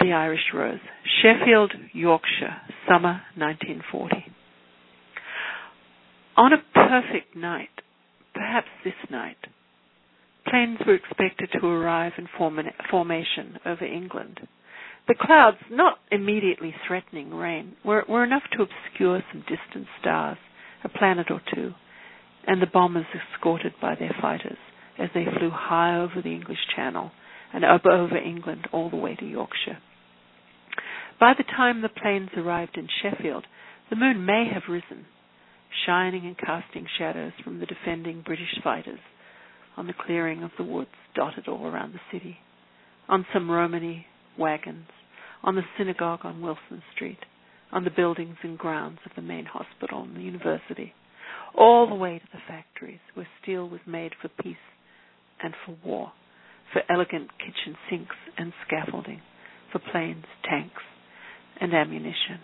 the Irish Rose, Sheffield, Yorkshire, summer 1940. On a perfect night, perhaps this night, planes were expected to arrive in formation over England. The clouds, not immediately threatening rain, were enough to obscure some distant stars, a planet or two, and the bombers escorted by their fighters as they flew high over the English Channel and up over England all the way to Yorkshire. By the time the planes arrived in Sheffield, the moon may have risen, shining and casting shadows from the defending British fighters on the clearing of the woods dotted all around the city, on some Romany wagons, on the synagogue on Wilson Street, on the buildings and grounds of the main hospital and the university, all the way to the factories where steel was made for peace and for war, for elegant kitchen sinks and scaffolding, for planes, tanks, and ammunition.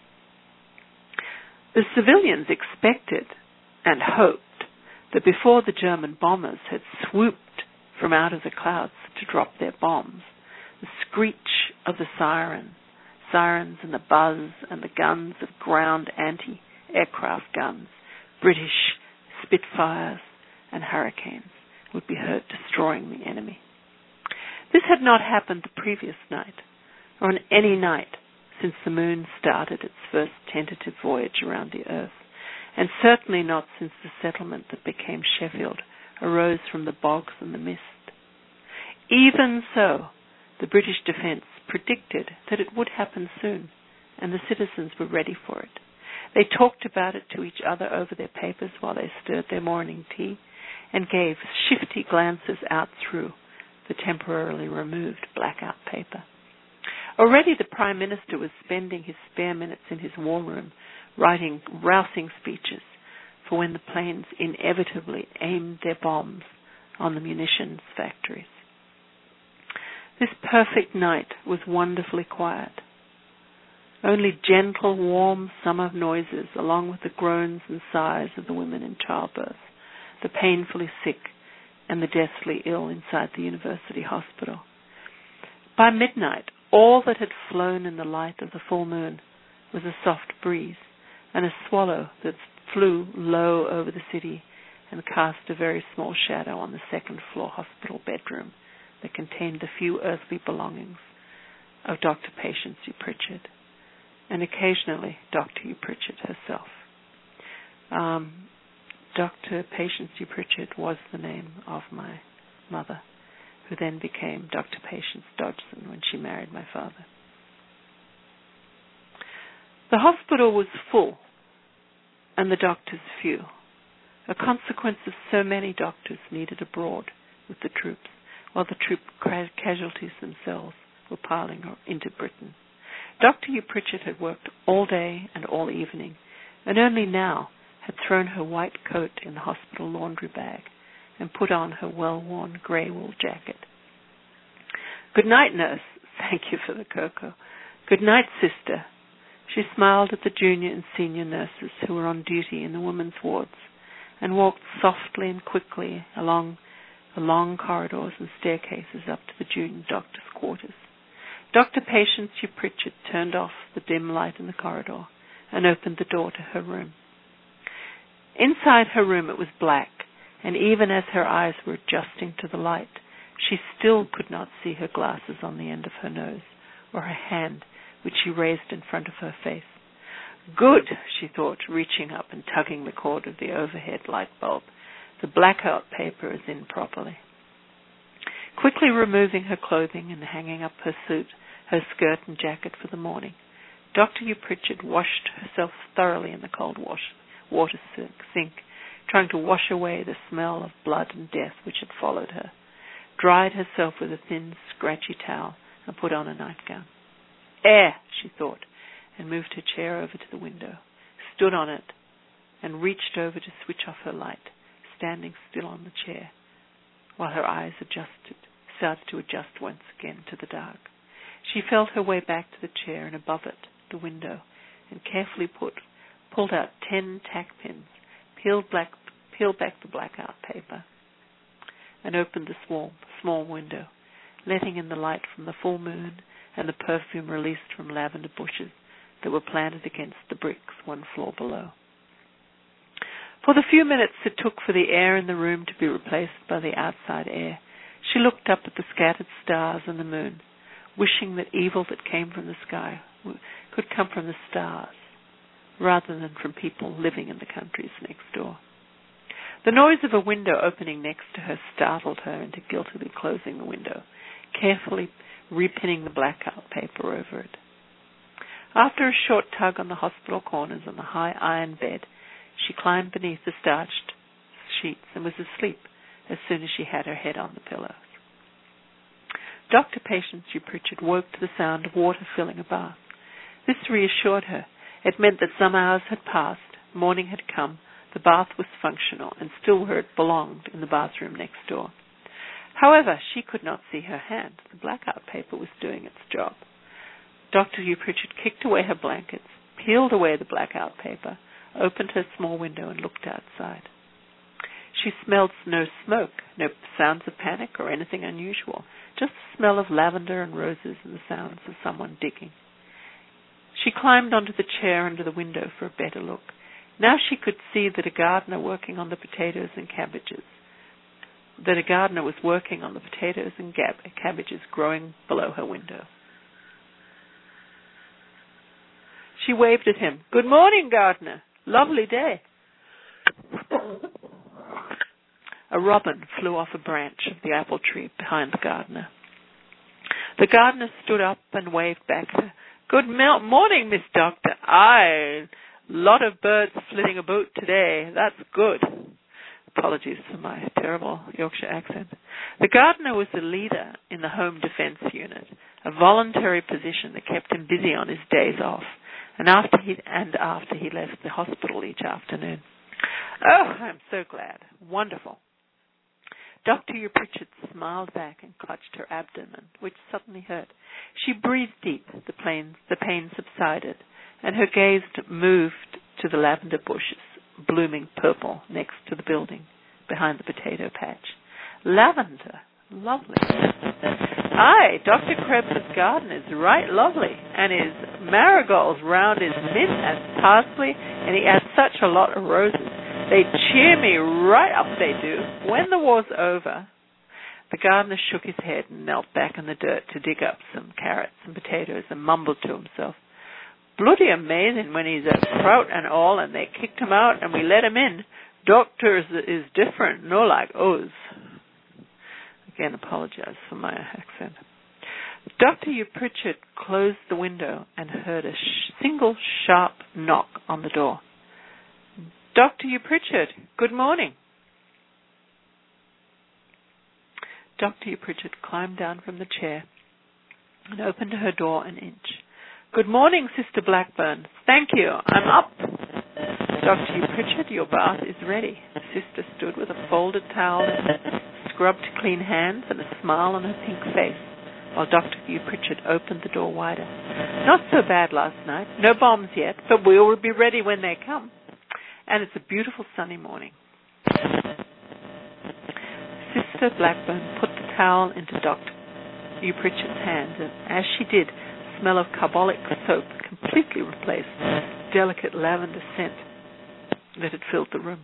The civilians expected and hoped that before the German bombers had swooped from out of the clouds to drop their bombs, the screech of the sirens and the buzz and the guns of ground anti-aircraft guns, British Spitfires and Hurricanes, would be heard destroying the enemy. This had not happened the previous night, or on any night since the moon started its first tentative voyage around the earth, and certainly not since the settlement that became Sheffield arose from the bogs and the mist. Even so, the British defence predicted that it would happen soon, and the citizens were ready for it. They talked about it to each other over their papers while they stirred their morning tea, and gave shifty glances out through the temporarily removed blackout paper. Already the Prime Minister was spending his spare minutes in his war room writing rousing speeches for when the planes inevitably aimed their bombs on the munitions factories. This perfect night was wonderfully quiet. Only gentle, warm summer noises, along with the groans and sighs of the women in childbirth, the painfully sick, and the deathly ill inside the university hospital. By midnight, all that had flown in the light of the full moon was a soft breeze and a swallow that flew low over the city and cast a very small shadow on the second-floor hospital bedroom that contained the few earthly belongings of Dr. Patience U. Pritchard, and occasionally Dr. U. Pritchard herself. Dr. Patience U. Pritchard was the name of my mother, who then became Dr. Patience Dodgson when she married my father. The hospital was full, and the doctors few, a consequence of so many doctors needed abroad with the troops, while the troop casualties themselves were piling into Britain. Dr. U. Pritchard had worked all day and all evening, and only now had thrown her white coat in the hospital laundry bag and put on her well-worn grey wool jacket. "Good night, nurse." "Thank you for the cocoa." "Good night, sister." She smiled at the junior and senior nurses who were on duty in the women's wards and walked softly and quickly along the long corridors and staircases up to the junior doctor's quarters. Dr. Patience U. Pritchard turned off the dim light in the corridor and opened the door to her room. Inside her room it was black, and even as her eyes were adjusting to the light, she still could not see her glasses on the end of her nose, or her hand, which she raised in front of her face. "Good," she thought, reaching up and tugging the cord of the overhead light bulb. "The blackout paper is in properly." Quickly removing her clothing and hanging up her suit, her skirt and jacket for the morning, Dr. U. Pritchard washed herself thoroughly in the cold water sink, trying to wash away the smell of blood and death which had followed her, dried herself with a thin, scratchy towel, and put on a nightgown. "Air," she thought, and moved her chair over to the window, stood on it, and reached over to switch off her light, standing still on the chair, while her eyes started to adjust once again to the dark. She felt her way back to the chair, and above it, the window, and carefully pulled out 10 tack pins, peeled back the blackout paper, and opened the small window, letting in the light from the full moon and the perfume released from lavender bushes that were planted against the bricks 1 floor below. For the few minutes it took for the air in the room to be replaced by the outside air, she looked up at the scattered stars and the moon, wishing that evil that came from the sky could come from the stars, rather than from people living in the countries next door. The noise of a window opening next to her startled her into guiltily closing the window, carefully repinning the blackout paper over it. After a short tug on the hospital corners on the high iron bed, she climbed beneath the starched sheets and was asleep as soon as she had her head on the pillows. Dr. Patience Hugh Pritchard woke to the sound of water filling a bath. This reassured her. It meant that some hours had passed, morning had come, the bath was functional, and still where it belonged, in the bathroom next door. However, she could not see her hand. The blackout paper was doing its job. Dr. Hugh Pritchard kicked away her blankets, peeled away the blackout paper, opened her small window and looked outside. She smelled no smoke, no sounds of panic or anything unusual, just the smell of lavender and roses and the sounds of someone digging. She climbed onto the chair under the window for a better look. Now she could see that a gardener working on the potatoes and cabbages. That a gardener was working on the potatoes and cabbages growing below her window. She waved at him. "Good morning, gardener. Lovely day." A robin flew off a branch of the apple tree behind the gardener. The gardener stood up and waved back at her. "Good morning, Miss Doctor. Aye, lot of birds flitting about today. That's good." Apologies for my terrible Yorkshire accent. The gardener was a leader in the Home Defence Unit, a voluntary position that kept him busy on his days off, and after he left the hospital each afternoon. "Oh, I'm so glad. Wonderful." Dr. Hugh Pritchard smiled back and clutched her abdomen, which suddenly hurt. She breathed deep. The pain subsided, and her gaze moved to the lavender bushes, blooming purple next to the building, behind the potato patch. Lavender. Lovely. Aye, Dr. Krebs's garden is right lovely, and his marigolds round his mint and parsley, and he has such a lot of roses. They cheer me right up, they do. When the war's over. The gardener shook his head and knelt back in the dirt to dig up some carrots and potatoes and mumbled to himself. "Bloody amazing when he's a kraut and all, and they kicked him out and we let him in. Doctors is different, no like us." Again, apologize for my accent. Dr. Hugh Pritchard closed the window and heard a single sharp knock on the door. "Dr. Hugh Pritchard, good morning." Dr. Hugh Pritchard climbed down from the chair and opened her door an inch. "Good morning, Sister Blackburn. Thank you. I'm up." "Dr. Hugh Pritchard, your bath is ready." The sister stood with a folded towel and scrubbed clean hands and a smile on her pink face, while Dr. Hugh Pritchard opened the door wider. "Not so bad last night. No bombs yet, but we will be ready when they come. And it's a beautiful sunny morning." Sister Blackburn put the towel into Dr. Hugh Pritchard's hands, and as she did, the smell of carbolic soap completely replaced the delicate lavender scent that had filled the room.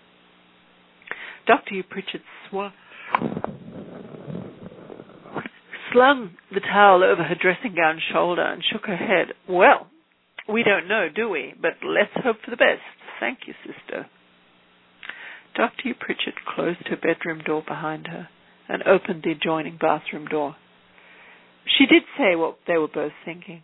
Dr. Hugh Pritchard slung the towel over her dressing gown shoulder and shook her head. "Well, we don't know, do we? But let's hope for the best. Thank you, sister." Dr. Hugh Pritchard closed her bedroom door behind her and opened the adjoining bathroom door. She did say what they were both thinking,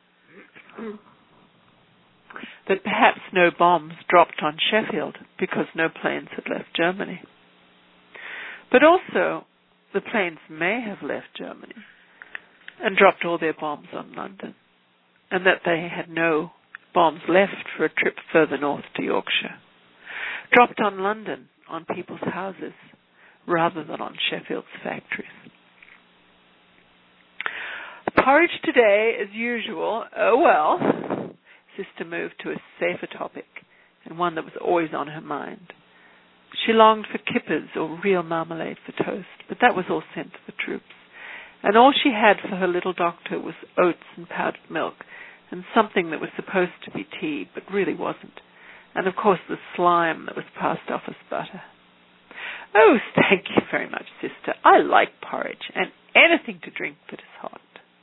that perhaps no bombs dropped on Sheffield because no planes had left Germany. But also, the planes may have left Germany and dropped all their bombs on London, and that they had no bombs left for a trip further north to Yorkshire. Dropped on London, on people's houses, rather than on Sheffield's factories. Porridge today, as usual. Oh well. Sister moved to a safer topic, and one that was always on her mind. She longed for kippers or real marmalade for toast, but that was all sent to the troops. and all she had for her little doctor was oats and powdered milk, and something that was supposed to be tea, but really wasn't, and of course the slime that was passed off as butter. "Oh, thank you very much, sister. I like porridge, and anything to drink that is hot."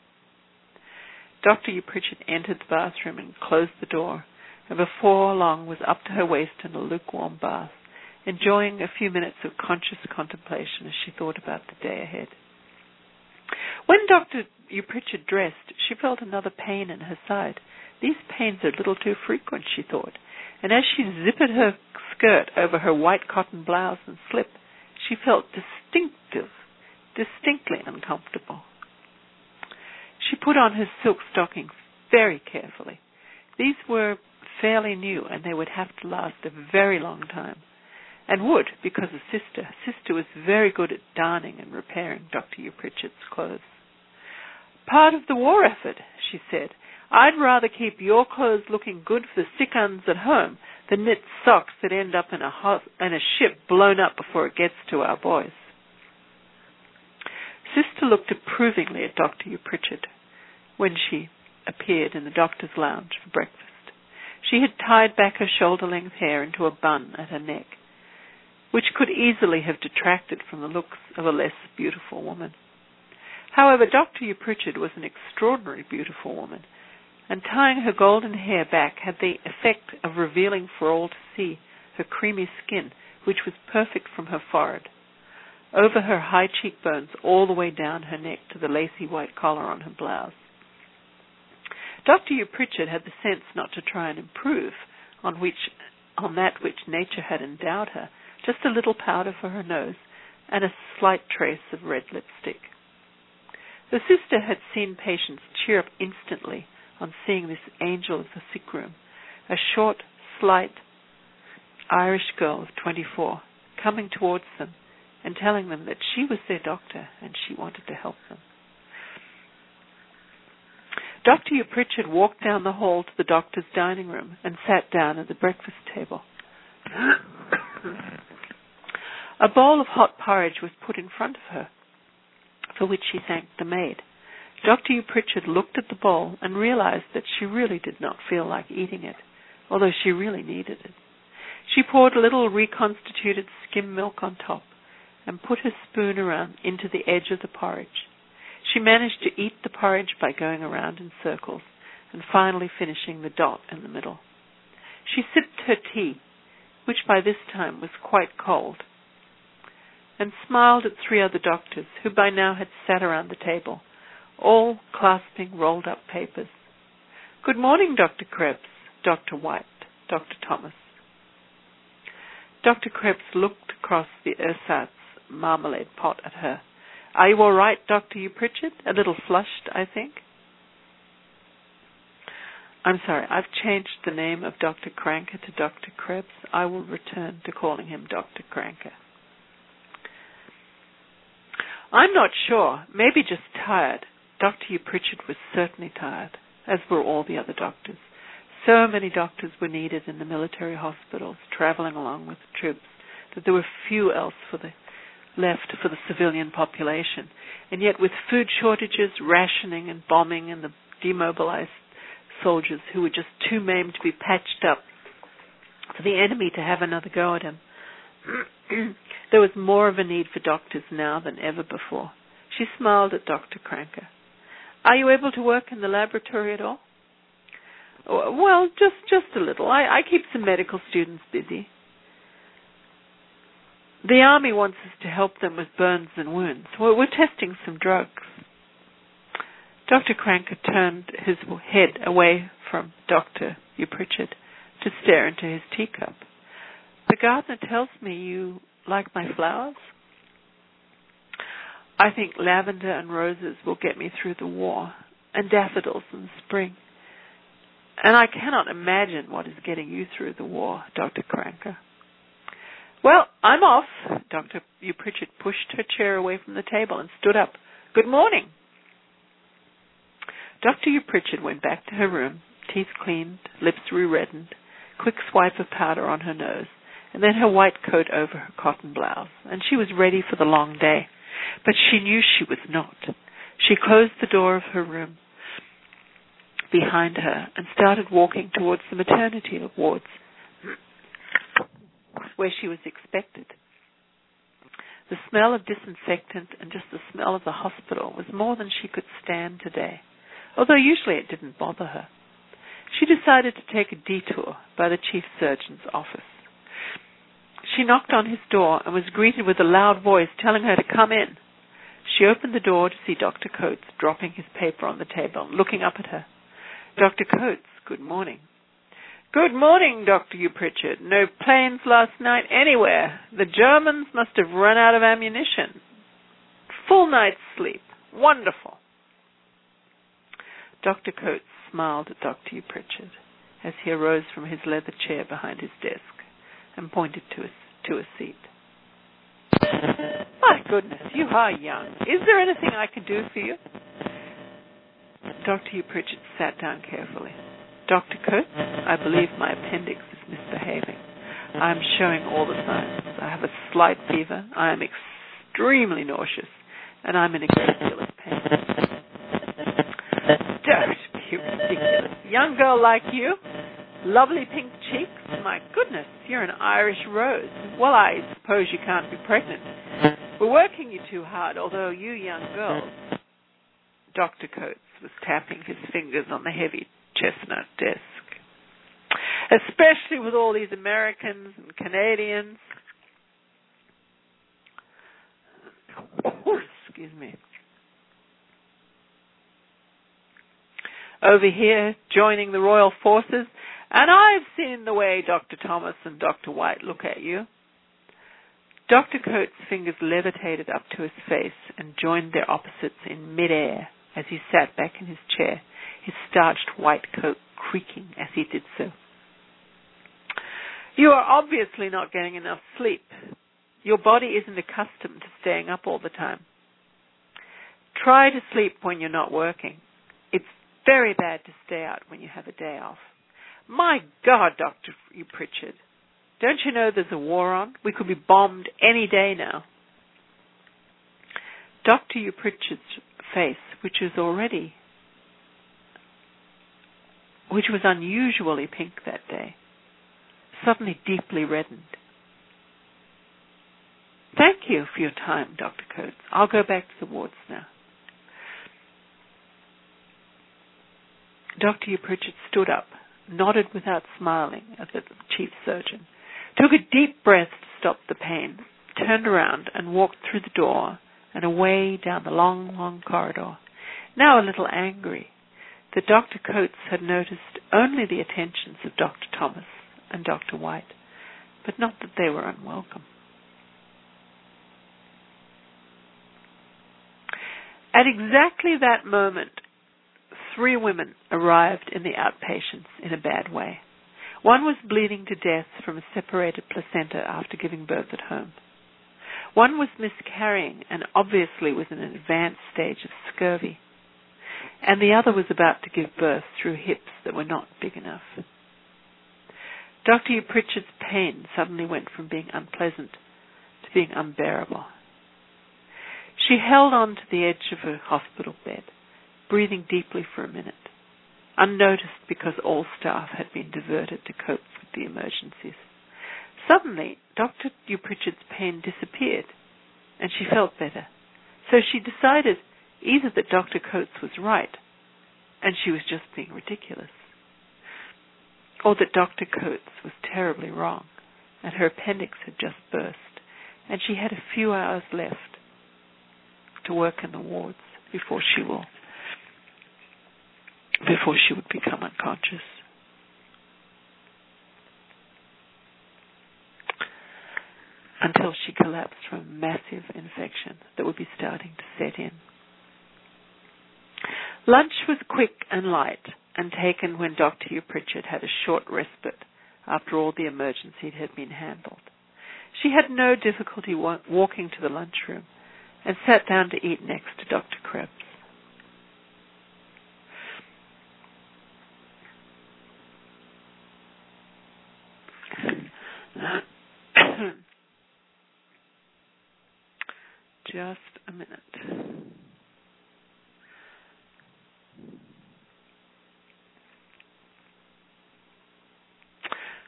Dr. Pritchard entered the bathroom and closed the door, and before long was up to her waist in a lukewarm bath, enjoying a few minutes of conscious contemplation as she thought about the day ahead. When Dr. Pritchard dressed, she felt another pain in her side. These pains are a little too frequent, she thought, and as she zippered her skirt over her white cotton blouse and slip, she felt distinctly uncomfortable. She put on her silk stockings very carefully. These were fairly new, and they would have to last a very long time, and would, because of Sister. Sister was very good at darning and repairing Dr. Pritchard's clothes. "Part of the war effort," she said. "I'd rather keep your clothes looking good for the sick uns at home than knit socks that end up in a ship blown up before it gets to our boys." Sister looked approvingly at Dr. Pritchard when she appeared in the doctor's lounge for breakfast. She had tied back her shoulder-length hair into a bun at her neck, which could easily have detracted from the looks of a less beautiful woman. However, Dr. Pritchard was an extraordinarily beautiful woman, and tying her golden hair back had the effect of revealing for all to see her creamy skin, which was perfect from her forehead, over her high cheekbones, all the way down her neck to the lacy white collar on her blouse. Dr. Pritchard had the sense not to try and improve on that which nature had endowed her, just a little powder for her nose and a slight trace of red lipstick. The sister had seen patients cheer up instantly on seeing this angel of the sick room, a short, slight Irish girl of 24, coming towards them and telling them that she was their doctor and she wanted to help them. Dr. Pritchard walked down the hall to the doctor's dining room and sat down at the breakfast table. A bowl of hot porridge was put in front of her, for which she thanked the maid. Dr. Pritchard looked at the bowl and realized that she really did not feel like eating it, although she really needed it. She poured a little reconstituted skim milk on top and put her spoon around into the edge of the porridge. She managed to eat the porridge by going around in circles and finally finishing the dot in the middle. She sipped her tea, which by this time was quite cold, and smiled at three other doctors who by now had sat around the table, all clasping rolled-up papers. "Good morning, Dr. Krebs, Dr. White, Dr. Thomas." Dr. Krebs looked across the ersatz marmalade pot at her. "Are you all right, Dr. Pritchard? A little flushed, I think." "I'm sorry, I've changed the name of Dr. Kranker to Dr. Krebs. I will return to calling him Dr. Kranker." "I'm not sure. Maybe just tired." Dr. Pritchard was certainly tired, as were all the other doctors. So many doctors were needed in the military hospitals, traveling along with the troops, that there were few else left for the civilian population. And yet with food shortages, rationing, and bombing, and the demobilized soldiers who were just too maimed to be patched up for the enemy to have another go at him, there was more of a need for doctors now than ever before. She smiled at Dr. Kranker. "Are you able to work in the laboratory at all?" "Well, just a little. I keep some medical students busy. The Army wants us to help them with burns and wounds. We're testing some drugs." Dr. Kranker turned his head away from Dr. Pritchard to stare into his teacup. "The gardener tells me you like my flowers." "I think lavender and roses will get me through the war, and daffodils in the spring. And I cannot imagine what is getting you through the war, Dr. Kranker." "Well, I'm off." Dr. Pritchard pushed her chair away from the table and stood up. "Good morning." Dr. Pritchard went back to her room, teeth cleaned, lips re-reddened, quick swipe of powder on her nose, and then her white coat over her cotton blouse, and she was ready for the long day. But she knew she was not. She closed the door of her room behind her and started walking towards the maternity wards where she was expected. The smell of disinfectant and just the smell of the hospital was more than she could stand today, although usually it didn't bother her. She decided to take a detour by the chief surgeon's office. She knocked on his door and was greeted with a loud voice telling her to come in. She opened the door to see Dr. Coates dropping his paper on the table and looking up at her. Dr. Coates, good morning. Good morning, Dr. U. Pritchard. No planes last night anywhere. The Germans must have run out of ammunition. Full night's sleep. Wonderful. Dr. Coates smiled at Dr. U. Pritchard as he arose from his leather chair behind his desk and pointed to a seat. My goodness, you are young. Is there anything I can do for you? Dr. U. Pritchard sat down carefully. Dr. Coates, I believe my appendix is misbehaving. I am showing all the signs. I have a slight fever. I am extremely nauseous, and I'm in a great deal of pain. Don't be ridiculous. Young girl like you, lovely pink cheeks. My goodness, you're an Irish rose. Well, I suppose you can't be pregnant. We're working you too hard, although you young girls... Dr. Coates was tapping his fingers on the heavy chestnut desk. Especially with all these Americans and Canadians. Excuse me. Over here, joining the Royal Forces, and I've seen the way Dr. Thomas and Dr. White look at you. Dr. Coates' fingers levitated up to his face and joined their opposites in midair as he sat back in his chair, his starched white coat creaking as he did so. You are obviously not getting enough sleep. Your body isn't accustomed to staying up all the time. Try to sleep when you're not working. It's very bad to stay out when you have a day off. My God, Dr. U. Pritchard, don't you know there's a war on? We could be bombed any day now. Dr. U. Pritchard's face, which was unusually pink that day, suddenly deeply reddened. Thank you for your time, Dr. Coates. I'll go back to the wards now. Dr. U. Pritchard stood up, nodded without smiling at the chief surgeon, took a deep breath to stop the pain, turned around and walked through the door and away down the long, long corridor, now a little angry that Dr. Coates had noticed only the attentions of Dr. Thomas and Dr. White, but not that they were unwelcome. At exactly that moment, 3 women arrived in the outpatients in a bad way. One was bleeding to death from a separated placenta after giving birth at home. One was miscarrying and obviously was in an advanced stage of scurvy. And the other was about to give birth through hips that were not big enough. Dr. U. Pritchard's pain suddenly went from being unpleasant to being unbearable. She held on to the edge of her hospital bed, breathing deeply for a minute, unnoticed because all staff had been diverted to cope with the emergencies. Suddenly, Dr. U. Pritchard's pain disappeared, and she felt better. So she decided either that Dr. Coates was right, and she was just being ridiculous, or that Dr. Coates was terribly wrong, and her appendix had just burst, and she had a few hours left to work in the wards before she would become unconscious. Until she collapsed from a massive infection that would be starting to set in. Lunch was quick and light and taken when Dr. U. Pritchard had a short respite after all the emergency had been handled. She had no difficulty walking to the lunchroom and sat down to eat next to Dr. Krebs. Just a minute.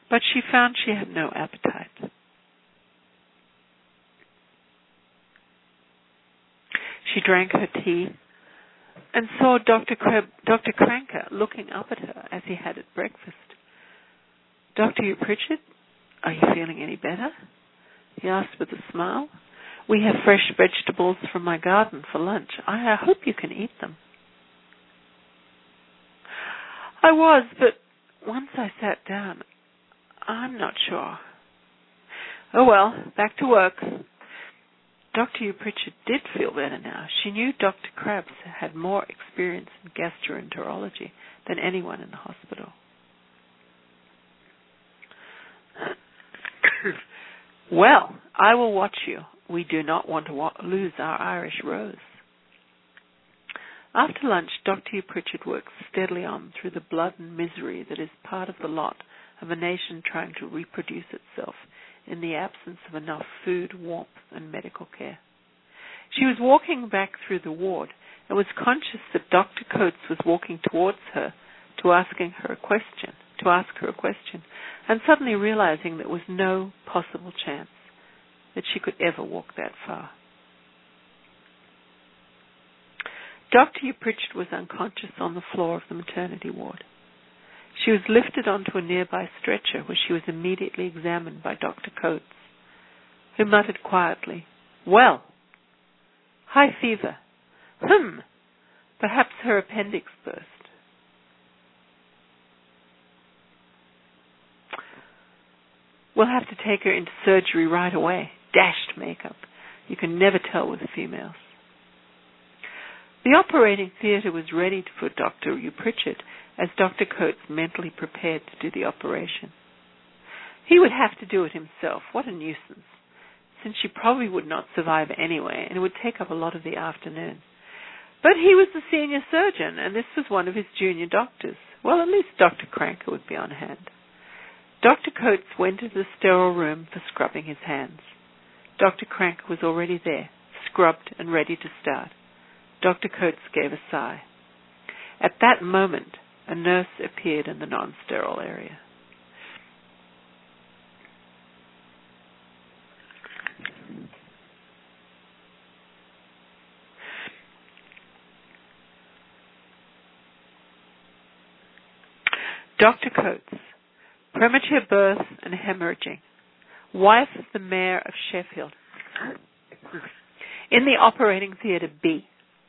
but she found she had no appetite. She drank her tea and saw Dr. Kranker looking up at her as he had at breakfast. "Dr. Hugh Pritchard, are you feeling any better?" he asked with a smile. "We have fresh vegetables from my garden for lunch. I hope you can eat them." "I was, but once I sat down, I'm not sure." "Oh well, back to work." Dr. Hugh Pritchard did feel better now. She knew Dr. Krabs had more experience in gastroenterology than anyone in the hospital. "Well, I will watch you. We do not want to lose our Irish Rose." After lunch, Dr. Hugh Pritchard worked steadily on through the blood and misery that is part of the lot of a nation trying to reproduce itself in the absence of enough food, warmth, and medical care. She was walking back through the ward and was conscious that Dr. Coates was walking towards her to ask her a question, and suddenly realizing there was no possible chance that she could ever walk that far. Dr. Hugh Pritchard was unconscious on the floor of the maternity ward. She was lifted onto a nearby stretcher where she was immediately examined by Dr. Coates, who muttered quietly, "Well, high fever. Perhaps her appendix burst." "We'll have to take her into surgery right away. Dashed makeup. You can never tell with females." The operating theatre was ready for Dr. Hugh Pritchard as Dr. Coates mentally prepared to do the operation. He would have to do it himself. What a nuisance, since she probably would not survive anyway, and it would take up a lot of the afternoon. But he was the senior surgeon, and this was one of his junior doctors. Well, at least Dr. Kranker would be on hand. Dr. Coates went into the sterile room for scrubbing his hands. Dr. Kranker was already there, scrubbed and ready to start. Dr. Coates gave a sigh. At that moment, a nurse appeared in the non-sterile area. Dr. Coates, premature birth and hemorrhaging, wife of the mayor of Sheffield, in the operating theatre B.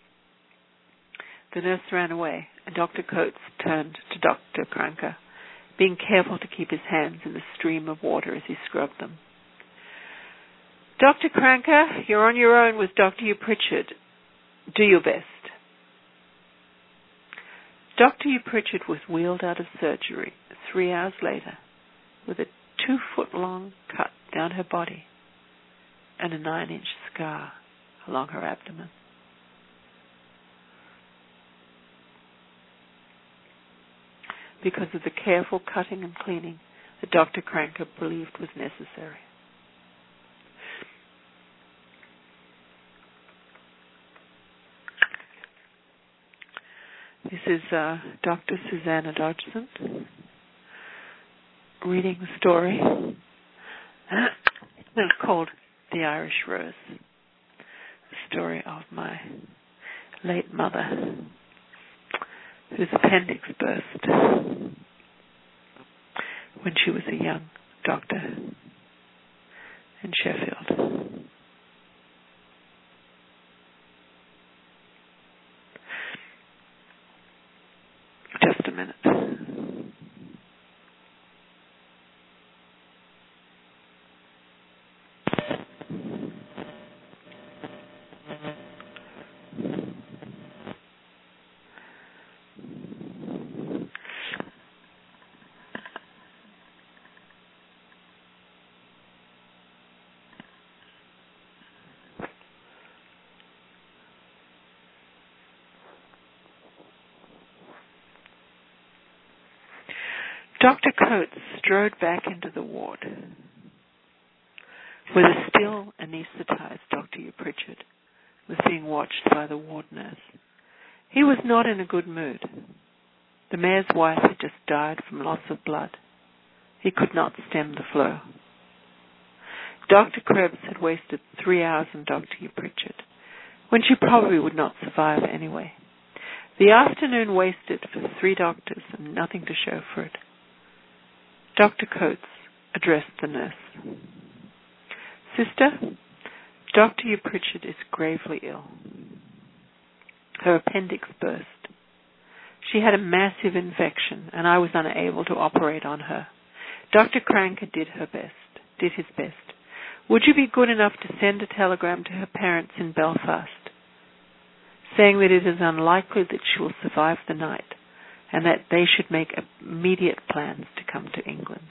The nurse ran away, and Dr. Coates turned to Dr. Kranker, being careful to keep his hands in the stream of water as he scrubbed them. "Dr. Kranker, you're on your own with Dr. Hugh Pritchard. Do your best." Dr. Hugh Pritchard was wheeled out of surgery 3 hours later with a 2-foot-long cut down her body and a 9-inch scar along her abdomen. Because of the careful cutting and cleaning that Dr. Kranker believed was necessary. This is Dr. Susanna Dodgson reading the story called The Irish Rose, the story of my late mother, whose appendix burst when she was a young doctor in Sheffield. Just a minute. Dr. Coates strode back into the ward where the still anesthetized Dr. Hugh Pritchard was being watched by the ward nurse. He was not in a good mood. The mayor's wife had just died from loss of blood. He could not stem the flow. Dr. Krebs had wasted 3 hours on Dr. Pritchard, when she probably would not survive anyway. The afternoon wasted for the 3 doctors and nothing to show for it. Dr. Coates addressed the nurse. Sister, Dr. Pritchard is gravely ill. Her appendix burst. She had a massive infection, and I was unable to operate on her. Dr. Kranker did his best. Would you be good enough to send a telegram to her parents in Belfast, saying that it is unlikely that she will survive the night, and that they should make immediate plans to come to England?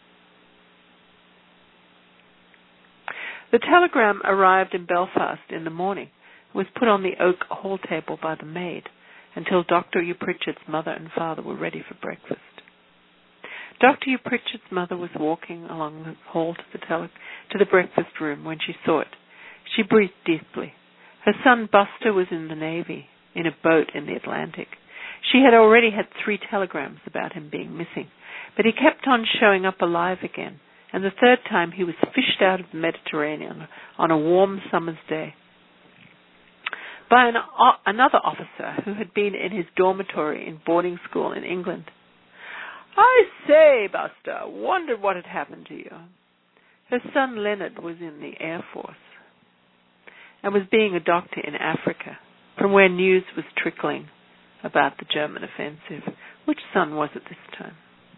The telegram arrived in Belfast in the morning and was put on the oak hall table by the maid until Dr. Pritchard's mother and father were ready for breakfast. Dr. Pritchard's mother was walking along the hall to the breakfast room when she saw it. She breathed deeply. Her son Buster was in the Navy, in a boat in the Atlantic. She had already had 3 telegrams about him being missing, but he kept on showing up alive again, and the 3rd time he was fished out of the Mediterranean on a warm summer's day by another officer who had been in his dormitory in boarding school in England. I say, Buster, wondered what had happened to you. Her son Leonard was in the Air Force and was being a doctor in Africa, from where news was trickling about the German offensive. Which son was it this time?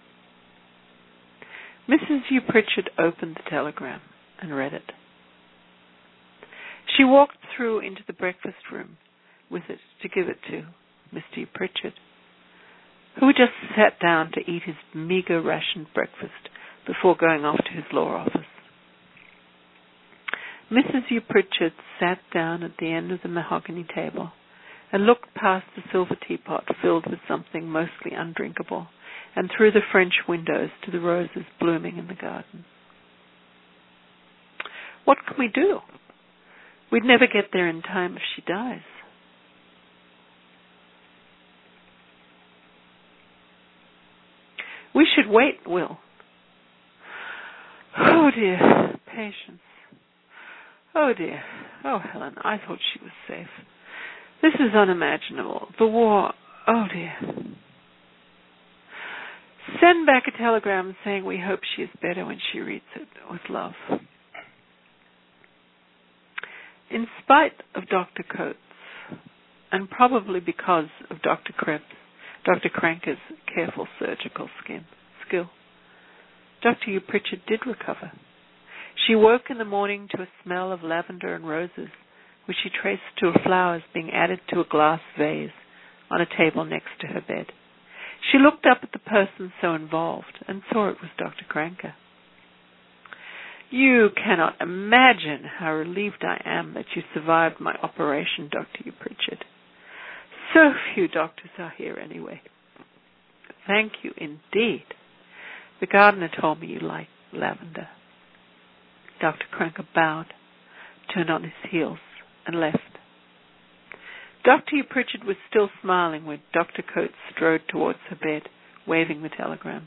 Mrs. Pritchard opened the telegram and read it. She walked through into the breakfast room with it to give it to Mr. Pritchard, who had just sat down to eat his meagre rationed breakfast before going off to his law office. Mrs. Pritchard sat down at the end of the mahogany table and looked past the silver teapot filled with something mostly undrinkable and through the French windows to the roses blooming in the garden. What can we do? We'd never get there in time if she dies. We should wait, Will. Oh, dear. Patience. Oh, dear. Oh, Helen, I thought she was safe. This is unimaginable. The war. Oh, dear. Send back a telegram saying we hope she is better when she reads it. With love. In spite of Dr. Coates, and probably because of Dr. Kranker's careful surgical skill, Dr. Pritchard did recover. She woke in the morning to a smell of lavender and roses, which she traced to flowers being added to a glass vase on a table next to her bed. She looked up at the person so involved and saw it was Dr. Kranker. You cannot imagine how relieved I am that you survived my operation, Dr. Pritchard. So few doctors are here anyway. Thank you indeed. The gardener told me you like lavender. Dr. Kranker bowed, turned on his heels, and left. Dr. Pritchard was still smiling when Dr. Coates strode towards her bed, waving the telegram.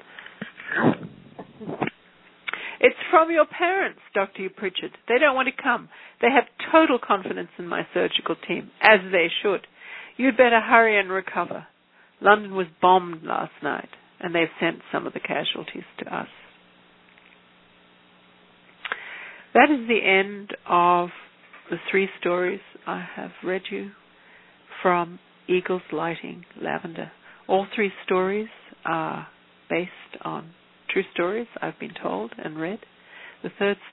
It's from your parents, Dr. Pritchard. They don't want to come. They have total confidence in my surgical team, as they should. You'd better hurry and recover. London was bombed last night, and they've sent some of the casualties to us. That is the end of the 3 stories I have read you from Eagles Lighting Lavender. All 3 stories are based on true stories I've been told and read. The 3rd